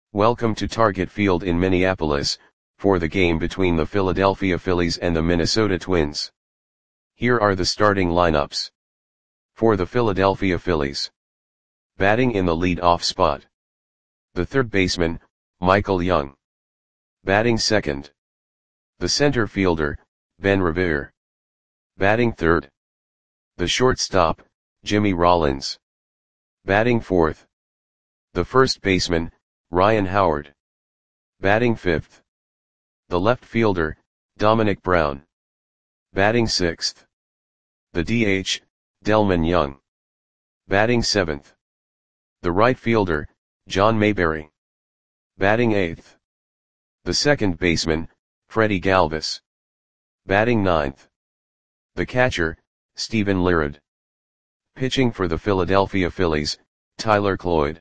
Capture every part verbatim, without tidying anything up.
Welcome to Target Field in Minneapolis, for the game between the Philadelphia Phillies and the Minnesota Twins. Here are the starting lineups. For the Philadelphia Phillies. Batting in the lead-off spot. The third baseman, Michael Young. Batting second. The center fielder, Ben Revere. Batting third. The shortstop, Jimmy Rollins. Batting fourth. The first baseman, Ryan Howard. Batting fifth. The left fielder, Domonic Brown. Batting sixth. The D H, Delmon Young. Batting seventh. The right fielder, John Mayberry. Batting eighth. The second baseman, Freddie Galvis. Batting ninth. The catcher, Steven Lirard. Pitching for the Philadelphia Phillies, Tyler Cloyd.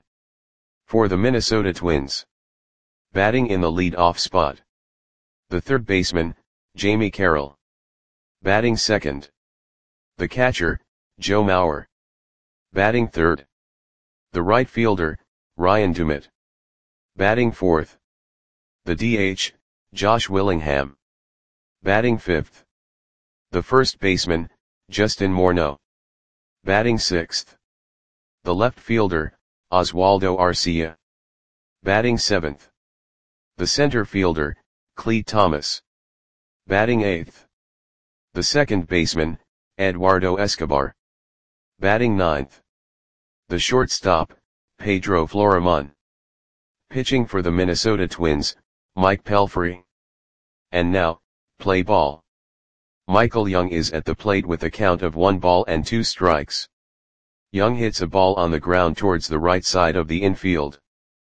For the Minnesota Twins. Batting in the lead-off spot. The third baseman, Jamie Carroll. Batting second. The catcher, Joe Mauer. Batting third. The right fielder, Ryan Doumit. Batting fourth. The D H, Josh Willingham. Batting fifth. The first baseman, Justin Morneau. Batting sixth. The left fielder, Oswaldo Arcia. Batting seventh. The center fielder, Clete Thomas. Batting eighth. The second baseman, Eduardo Escobar. Batting ninth. The shortstop, Pedro Florimon. Pitching for the Minnesota Twins, Mike Pelfrey. And now, play ball. Michael Young is at the plate with a count of one ball and two strikes. Young hits a ball on the ground towards the right side of the infield.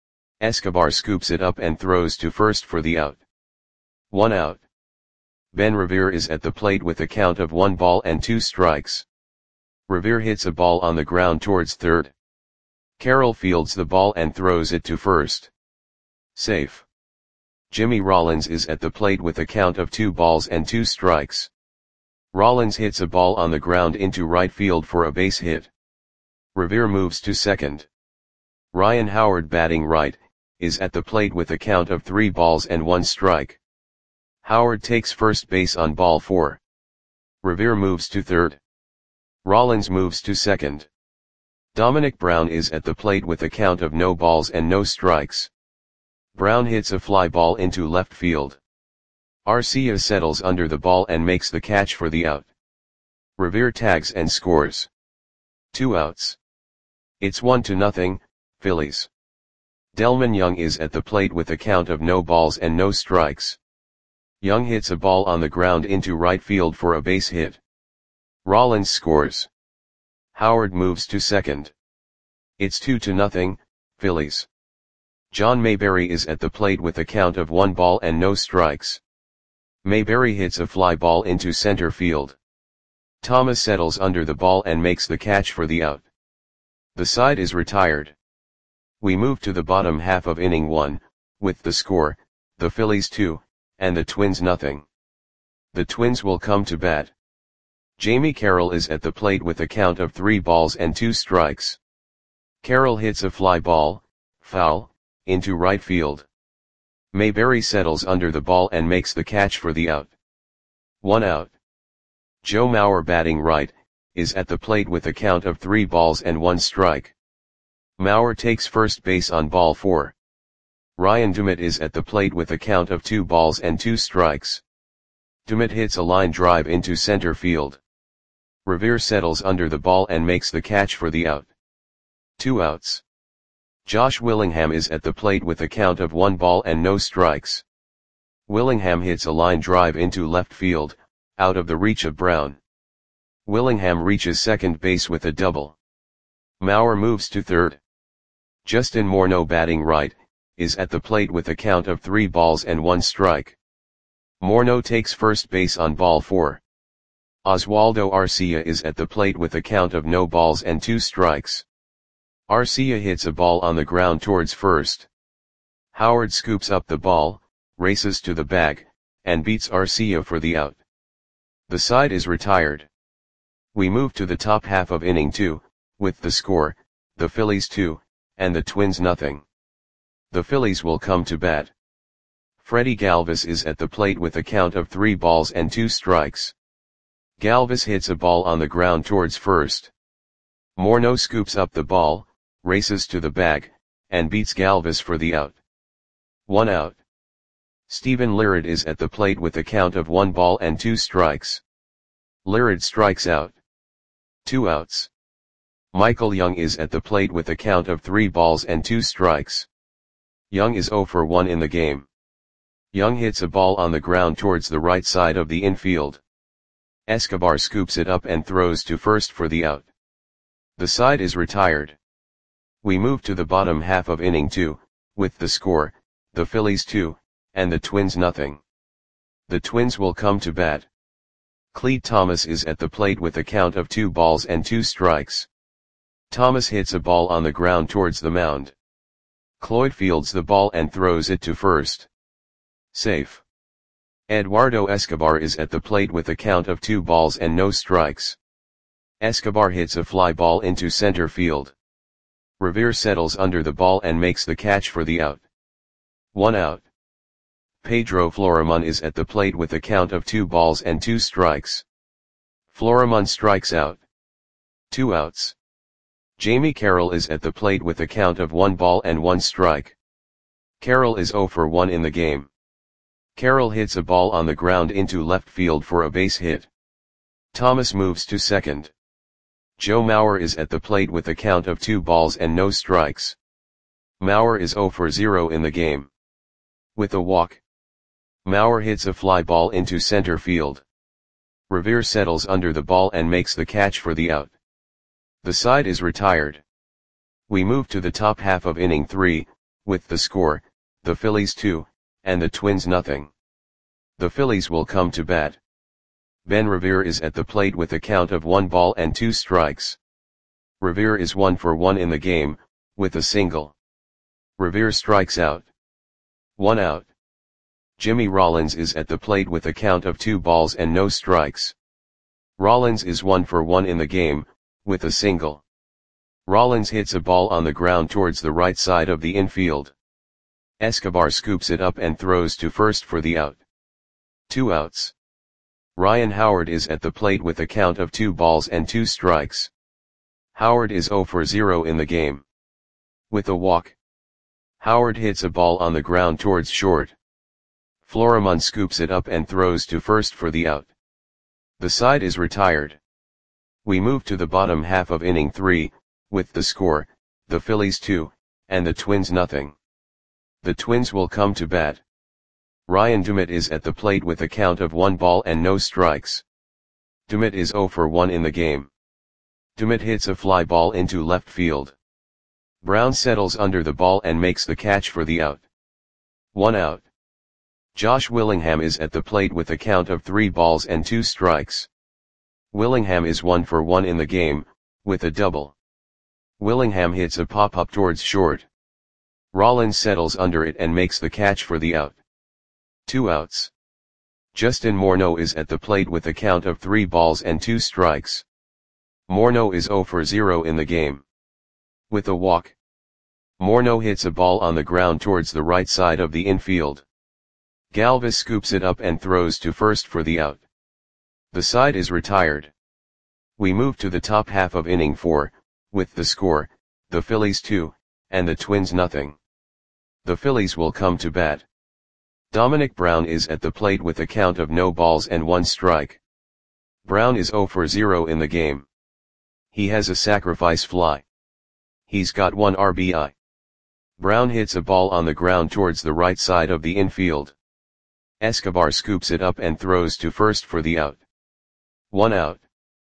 Escobar scoops it up and throws to first for the out. One out. Ben Revere is at the plate with a count of one ball and two strikes. Revere hits a ball on the ground towards third. Carroll fields the ball and throws it to first. Safe. Jimmy Rollins is at the plate with a count of two balls and two strikes. Rollins hits a ball on the ground into right field for a base hit. Revere moves to second. Ryan Howard, batting right, is at the plate with a count of three balls and one strike. Howard takes first base on ball four. Revere moves to third. Rollins moves to second. Domonic Brown is at the plate with a count of no balls and no strikes. Brown hits a fly ball into left field. Arcia settles under the ball and makes the catch for the out. Revere tags and scores. Two outs. It's one to nothing, Phillies. Delmon Young is at the plate with a count of no balls and no strikes. Young hits a ball on the ground into right field for a base hit. Rollins scores. Howard moves to second. It's two to nothing, Phillies. John Mayberry is at the plate with a count of one ball and no strikes. Mayberry hits a fly ball into center field. Thomas settles under the ball and makes the catch for the out. The side is retired. We move to the bottom half of inning one, with the score, the Phillies two, and the Twins nothing. The Twins will come to bat. Jamie Carroll is at the plate with a count of three balls and two strikes. Carroll hits a fly ball, foul, into right field. Mayberry settles under the ball and makes the catch for the out. One out. Joe Mauer, batting right, is at the plate with a count of three balls and one strike. Mauer takes first base on ball four. Ryan Doumit is at the plate with a count of two balls and two strikes. Doumit hits a line drive into center field. Revere settles under the ball and makes the catch for the out. Two outs. Josh Willingham is at the plate with a count of one ball and no strikes. Willingham hits a line drive into left field, out of the reach of Brown. Willingham reaches second base with a double. Mauer moves to third. Justin Morneau, batting right, is at the plate with a count of three balls and one strike. Morneau takes first base on ball four. Oswaldo Arcia is at the plate with a count of no balls and two strikes. Arcia hits a ball on the ground towards first. Howard scoops up the ball, races to the bag, and beats Arcia for the out. The side is retired. We move to the top half of inning two, with the score, the Phillies two, and the Twins nothing. The Phillies will come to bat. Freddie Galvis is at the plate with a count of three balls and two strikes. Galvis hits a ball on the ground towards first. Morneau scoops up the ball, races to the bag, and beats Galvis for the out. One out. Steven Lirard is at the plate with a count of one ball and two strikes. Lirard strikes out. Two outs. Michael Young is at the plate with a count of three balls and two strikes. Young is zero for one in the game. Young hits a ball on the ground towards the right side of the infield. Escobar scoops it up and throws to first for the out. The side is retired. We move to the bottom half of inning two, with the score, the Phillies two, and the Twins nothing. The Twins will come to bat. Clete Thomas is at the plate with a count of two balls and two strikes. Thomas hits a ball on the ground towards the mound. Cloyd fields the ball and throws it to first. Safe. Eduardo Escobar is at the plate with a count of two balls and no strikes. Escobar hits a fly ball into center field. Revere settles under the ball and makes the catch for the out. One out. Pedro Florimon is at the plate with a count of two balls and two strikes. Florimon strikes out. Two outs. Jamie Carroll is at the plate with a count of one ball and one strike. Carroll is zero for one in the game. Carroll hits a ball on the ground into left field for a base hit. Thomas moves to second. Joe Mauer is at the plate with a count of two balls and no strikes. Mauer is zero for zero in the game. With a walk, Mauer hits a fly ball into center field. Revere settles under the ball and makes the catch for the out. The side is retired. We move to the top half of inning three, with the score, the Phillies two, and the Twins nothing. The Phillies will come to bat. Ben Revere is at the plate with a count of one ball and two strikes. Revere is one for one in the game, with a single. Revere strikes out. One out. Jimmy Rollins is at the plate with a count of two balls and no strikes. Rollins is one for one in the game, with a single. Rollins hits a ball on the ground towards the right side of the infield. Escobar scoops it up and throws to first for the out. Two outs. Ryan Howard is at the plate with a count of two balls and two strikes. Howard is zero for zero in the game. With a walk, Howard hits a ball on the ground towards short. Florimon scoops it up and throws to first for the out. The side is retired. We move to the bottom half of inning three, with the score, the Phillies two, and the Twins nothing. The Twins will come to bat. Ryan Dumit is at the plate with a count of one ball and no strikes. Dumit is zero for one in the game. Dumit hits a fly ball into left field. Brown settles under the ball and makes the catch for the out. One out. Josh Willingham is at the plate with a count of three balls and two strikes. Willingham is one for one in the game, with a double. Willingham hits a pop-up towards short. Rollins settles under it and makes the catch for the out. Two outs. Justin Morneau is at the plate with a count of three balls and two strikes. Morneau is zero for zero in the game. With a walk, Morneau hits a ball on the ground towards the right side of the infield. Galvis scoops it up and throws to first for the out. The side is retired. We move to the top half of inning four, with the score, the Phillies two, and the Twins nothing. The Phillies will come to bat. Dominic Brown is at the plate with a count of no balls and one strike. Brown is zero for zero in the game. He has a sacrifice fly. He's got one R B I. Brown hits a ball on the ground towards the right side of the infield. Escobar scoops it up and throws to first for the out. One out.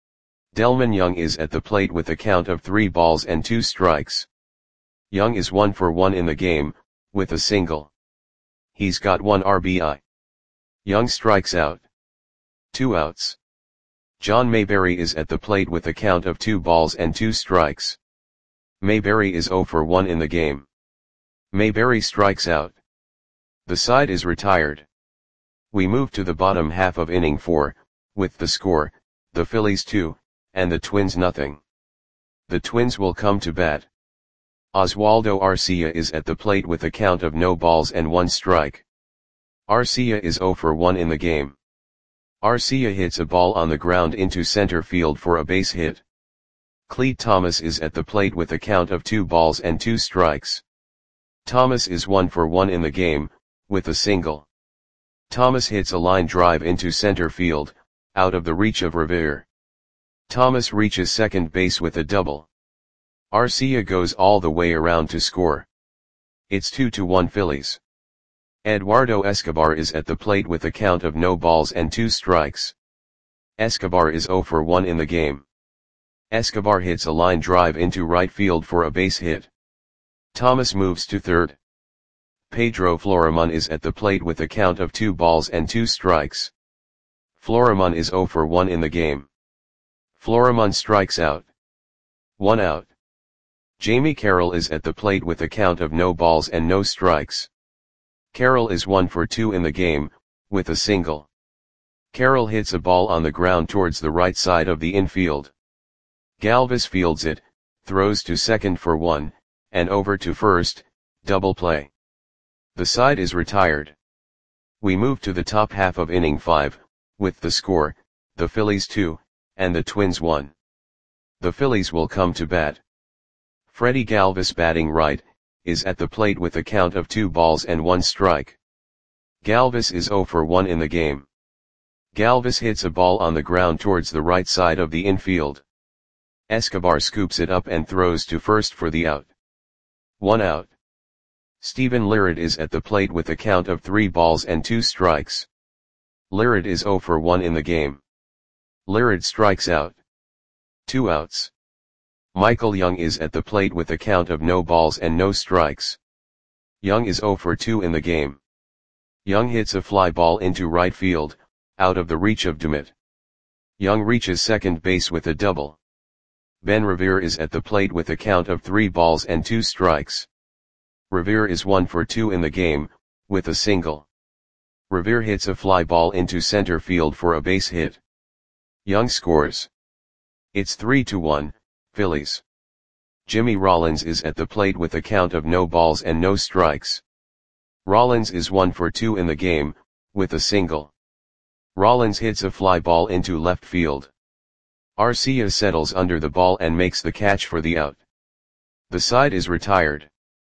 Delmon Young is at the plate with a count of three balls and two strikes. Young is one for one in the game, with a single. He's got one R B I. Young strikes out. Two outs. John Mayberry is at the plate with a count of two balls and two strikes. Mayberry is zero for one in the game. Mayberry strikes out. The side is retired. We move to the bottom half of inning four, with the score, the Phillies two, and the Twins nothing. The Twins will come to bat. Oswaldo Arcia is at the plate with a count of no balls and one strike. Arcia is zero for one in the game. Arcia hits a ball on the ground into center field for a base hit. Clete Thomas is at the plate with a count of two balls and two strikes. Thomas is one for one in the game, with a single. Thomas hits a line drive into center field, out of the reach of Revere. Thomas reaches second base with a double. Arcia goes all the way around to score. It's two to one Phillies. Eduardo Escobar is at the plate with a count of no balls and two strikes. Escobar is zero for one in the game. Escobar hits a line drive into right field for a base hit. Thomas moves to third. Pedro Florimon is at the plate with a count of two balls and two strikes. Florimon is zero for one in the game. Florimon strikes out. One out. Jamie Carroll is at the plate with a count of no balls and no strikes. Carroll is one for two in the game, with a single. Carroll hits a ball on the ground towards the right side of the infield. Galvis fields it, throws to second for one, and over to first, double play. The side is retired. We move to the top half of inning five, with the score, the Phillies two, and the Twins one. The Phillies will come to bat. Freddie Galvis, batting right, is at the plate with a count of two balls and one strike. Galvis is zero for one in the game. Galvis hits a ball on the ground towards the right side of the infield. Escobar scoops it up and throws to first for the out. One out. Steven Lirard is at the plate with a count of three balls and two strikes. Lirard is zero for one in the game. Lirard strikes out. Two outs. Michael Young is at the plate with a count of no balls and no strikes. Young is zero for two in the game. Young hits a fly ball into right field, out of the reach of Dumit. Young reaches second base with a double. Ben Revere is at the plate with a count of three balls and two strikes. Revere is one for two in the game, with a single. Revere hits a fly ball into center field for a base hit. Young scores. It's three to one, Phillies. Jimmy Rollins is at the plate with a count of no balls and no strikes. Rollins is one for two in the game, with a single. Rollins hits a fly ball into left field. Arcia settles under the ball and makes the catch for the out. The side is retired.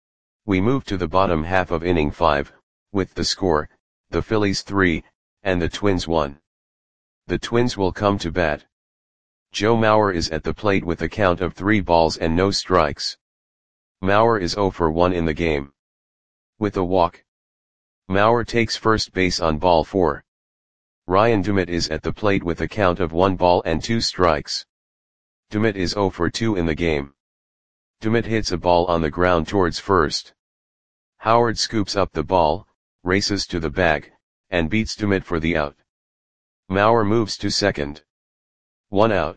We move to the bottom half of inning five, with the score, the Phillies three, and the Twins one. The Twins will come to bat. Joe Mauer is at the plate with a count of three balls and no strikes. Mauer is zero for one in the game. With a walk. Mauer takes first base on ball four. Ryan Dumit is at the plate with a count of one ball and two strikes. Dumit is zero for two in the game. Dumit hits a ball on the ground towards first. Howard scoops up the ball, races to the bag, and beats Dumit for the out. Mauer moves to second. One out.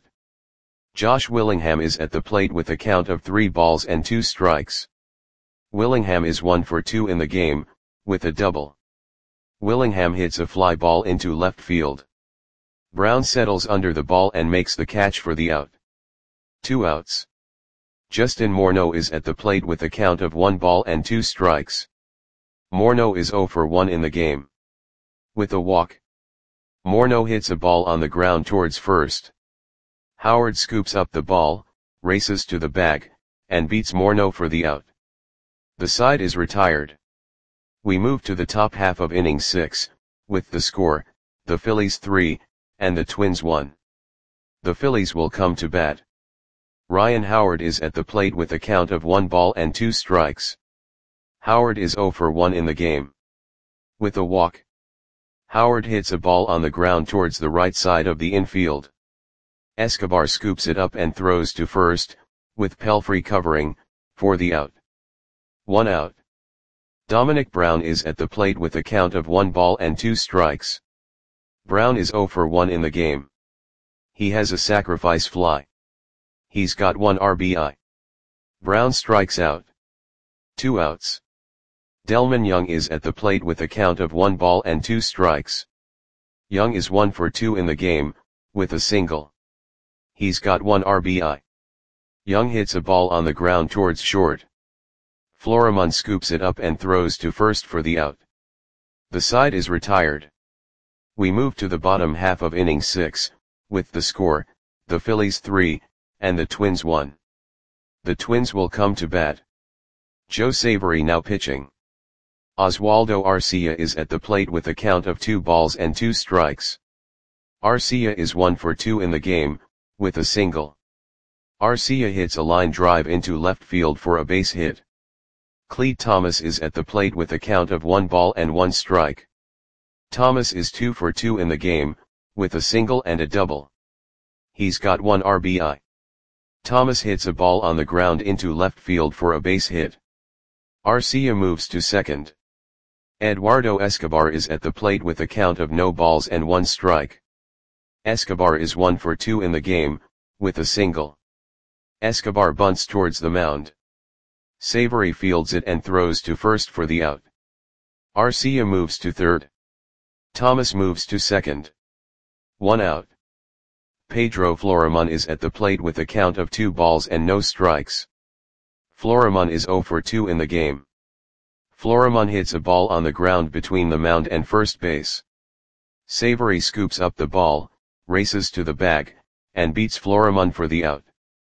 Josh Willingham is at the plate with a count of three balls and two strikes. Willingham is one for two in the game, with a double. Willingham hits a fly ball into left field. Brown settles under the ball and makes the catch for the out. Two outs. Justin Morneau is at the plate with a count of one ball and two strikes. Morneau is zero for one in the game. With a walk. Morneau hits a ball on the ground towards first. Howard scoops up the ball, races to the bag, and beats Morneau for the out. The side is retired. We move to the top half of inning six, with the score, the Phillies three, and the Twins one. The Phillies will come to bat. Ryan Howard is at the plate with a count of one ball and two strikes. Howard is zero for one in the game. With a walk. Howard hits a ball on the ground towards the right side of the infield. Escobar scoops it up and throws to first, with Pelfrey covering, for the out. One out. Dominic Brown is at the plate with a count of one ball and two strikes. Brown is zero for one in the game. He has a sacrifice fly. He's got one R B I. Brown strikes out. Two outs. Delman Young is at the plate with a count of one ball and two strikes. Young is one for two in the game, with a single. He's got one R B I. Young hits a ball on the ground towards short. Florimon scoops it up and throws to first for the out. The side is retired. We move to the bottom half of inning six, with the score, the Phillies three, and the Twins one. The Twins will come to bat. Joe Savory now pitching. Oswaldo Arcia is at the plate with a count of two balls and two strikes. Arcia is one for two in the game, with a single. Arcia hits a line drive into left field for a base hit. Clete Thomas is at the plate with a count of one ball and one strike. Thomas is two for two in the game, with a single and a double. He's got one R B I. Thomas hits a ball on the ground into left field for a base hit. Arcia moves to second. Eduardo Escobar is at the plate with a count of no balls and one strike. Escobar is one for two in the game, with a single. Escobar bunts towards the mound. Savory fields it and throws to first for the out. Arcia moves to third. Thomas moves to second. One out. Pedro Florimon is at the plate with a count of two balls and no strikes. Florimon is zero for two in the game. Florimon hits a ball on the ground between the mound and first base. Savory scoops up the ball, races to the bag, and beats Florimon for the out.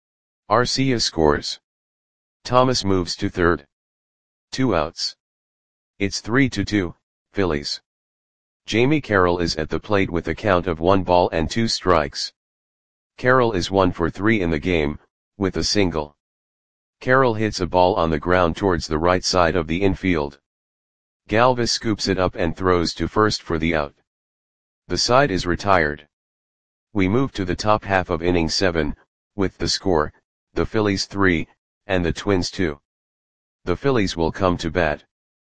Arcia scores. Thomas moves to third. Two outs. It's three to two, Phillies. Jamie Carroll is at the plate with a count of one ball and two strikes. Carroll is one for three in the game, with a single. Carroll hits a ball on the ground towards the right side of the infield. Galvis scoops it up and throws to first for the out. The side is retired. We move to the top half of inning seven, with the score, the Phillies three, and the Twins two. The Phillies will come to bat.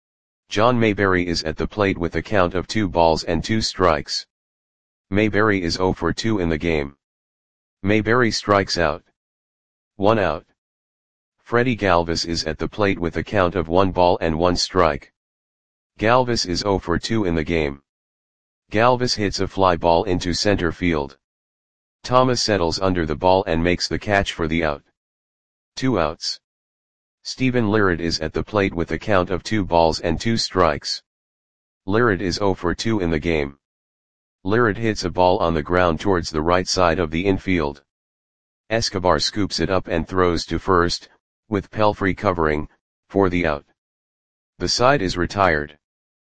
John Mayberry is at the plate with a count of two balls and two strikes. Mayberry is zero for two in the game. Mayberry strikes out. One out. Freddie Galvis is at the plate with a count of one ball and one strike. Galvis is zero for two in the game. Galvis hits a fly ball into center field. Thomas settles under the ball and makes the catch for the out. Two outs. Stephen Lirard is at the plate with a count of two balls and two strikes. Lirard is zero for two in the game. Lirard hits a ball on the ground towards the right side of the infield. Escobar scoops it up and throws to first, with Pelfrey covering, for the out. The side is retired.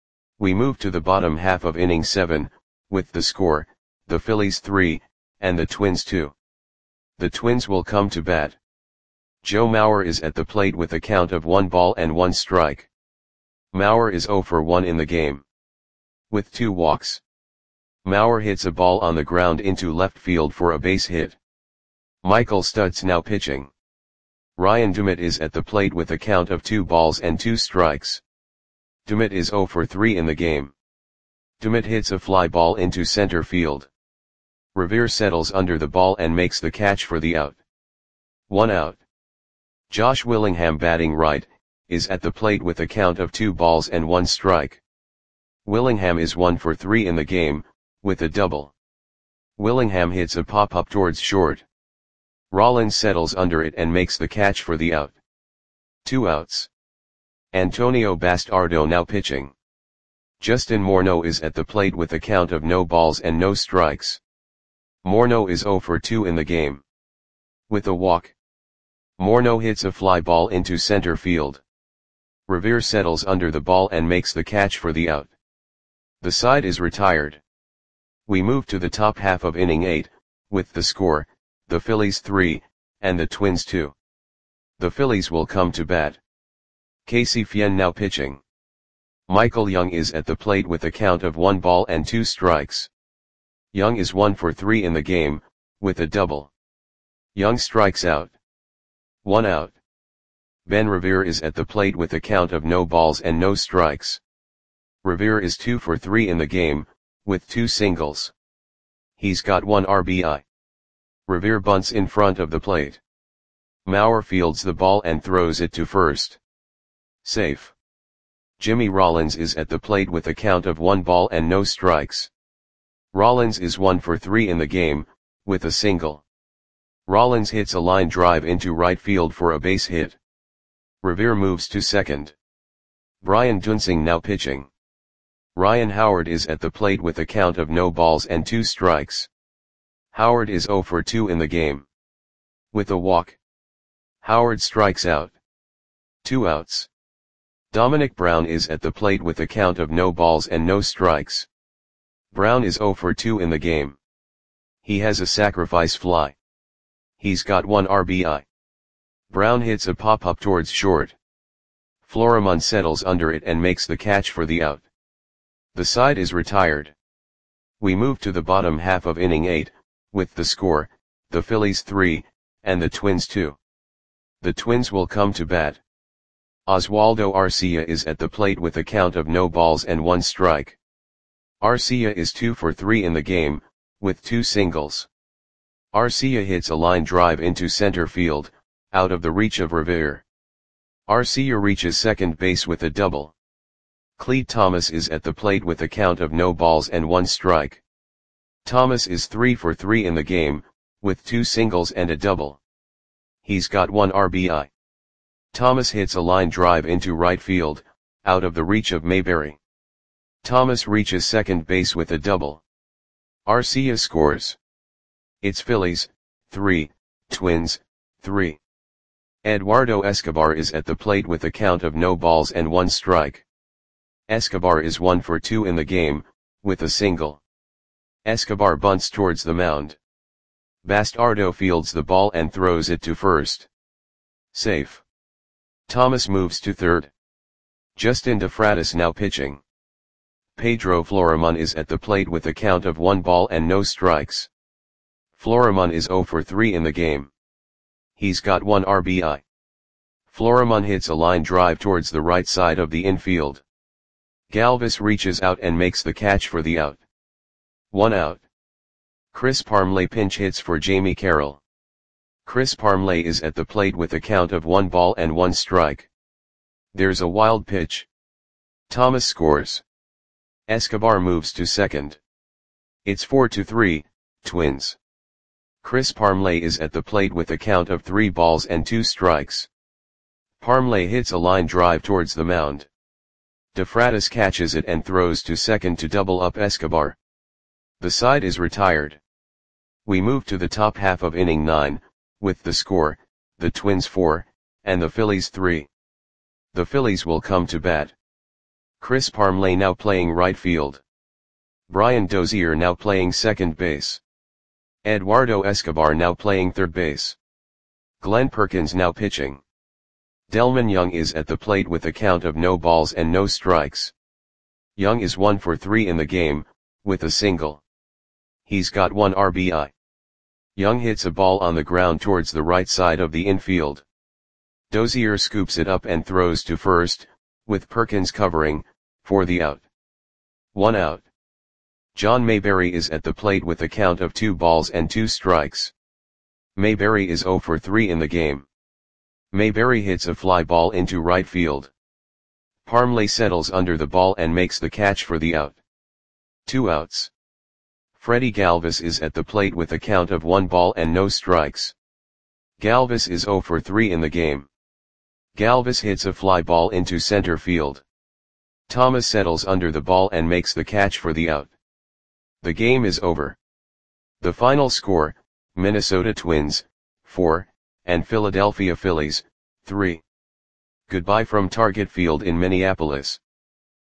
We move to the bottom half of inning seven, with the score, the Phillies three, and the Twins two. The Twins will come to bat. Joe Mauer is at the plate with a count of one ball and one strike. Mauer is zero for one in the game. With two walks. Mauer hits a ball on the ground into left field for a base hit. Michael Stutz now pitching. Ryan Dumit is at the plate with a count of two balls and two strikes. Dumit is zero for three in the game. Dumit hits a fly ball into center field. Revere settles under the ball and makes the catch for the out. One out. Josh Willingham batting right, is at the plate with a count of two balls and one strike. Willingham is one for three in the game, with a double. Willingham hits a pop-up towards short. Rollins settles under it and makes the catch for the out. Two outs. Antonio Bastardo now pitching. Justin Morneau is at the plate with a count of no balls and no strikes. Morneau is zero for two in the game. With a walk. Morneau hits a fly ball into center field. Revere settles under the ball and makes the catch for the out. The side is retired. We move to the top half of inning eight, with the score, the Phillies three, and the Twins two. The Phillies will come to bat. Casey Fien now pitching. Michael Young is at the plate with a count of one ball and two strikes. Young is one for three in the game, with a double. Young strikes out. One out. Ben Revere is at the plate with a count of no balls and no strikes. Revere is two for three in the game, with two singles. He's got one R B I. Revere bunts in front of the plate. Mauer fields the ball and throws it to first. Safe. Jimmy Rollins is at the plate with a count of one ball and no strikes. Rollins is one for three in the game, with a single. Rollins hits a line drive into right field for a base hit. Revere moves to second. Brian Duensing now pitching. Ryan Howard is at the plate with a count of no balls and two strikes. Howard is zero for two in the game. With a walk, Howard strikes out. Two outs. Dominic Brown is at the plate with a count of no balls and no strikes. Brown is zero for two in the game. He has a sacrifice fly. He's got one R B I. Brown hits a pop-up towards short. Florimon settles under it and makes the catch for the out. The side is retired. We move to the bottom half of inning eight, with the score, the Phillies three, and the Twins two. The Twins will come to bat. Oswaldo Arcia is at the plate with a count of no balls and one strike. Arcia is two for three in the game, with two singles. Arcia hits a line drive into center field, out of the reach of Revere. Arcia reaches second base with a double. Clete Thomas is at the plate with a count of no balls and one strike. Thomas is three for three in the game, with two singles and a double. He's got one R B I. Thomas hits a line drive into right field, out of the reach of Mayberry. Thomas reaches second base with a double. Arcia scores. It's Phillies, three, Twins, three. Eduardo Escobar is at the plate with a count of no balls and one strike. Escobar is one for two in the game, with a single. Escobar bunts towards the mound. Bastardo fields the ball and throws it to first. Safe. Thomas moves to third. Justin DeFratis now pitching. Pedro Florimon is at the plate with a count of one ball and no strikes. Florimon is zero for three in the game. He's got one R B I. Florimon hits a line drive towards the right side of the infield. Galvis reaches out and makes the catch for the out. One out. Chris Parmelee pinch hits for Jamie Carroll. Chris Parmelee is at the plate with a count of one ball and one strike. There's a wild pitch. Thomas scores. Escobar moves to second. It's four to three, Twins. Chris Parmelee is at the plate with a count of three balls and two strikes. Parmelee hits a line drive towards the mound. DeFratis catches it and throws to second to double up Escobar. The side is retired. We move to the top half of inning nine, with the score, the Twins four, and the Phillies three. The Phillies will come to bat. Chris Parmelee now playing right field. Brian Dozier now playing second base. Eduardo Escobar now playing third base. Glenn Perkins now pitching. Delmon Young is at the plate with a count of no balls and no strikes. Young is one for three in the game, with a single. He's got one R B I. Young hits a ball on the ground towards the right side of the infield. Dozier scoops it up and throws to first, with Perkins covering, for the out. One out. John Mayberry is at the plate with a count of two balls and two strikes. Mayberry is zero for three in the game. Mayberry hits a fly ball into right field. Parmelee settles under the ball and makes the catch for the out. Two outs. Freddie Galvis is at the plate with a count of one ball and no strikes. Galvis is zero for three in the game. Galvis hits a fly ball into center field. Thomas settles under the ball and makes the catch for the out. The game is over. The final score, Minnesota Twins, four, and Philadelphia Phillies, three. Goodbye from Target Field in Minneapolis.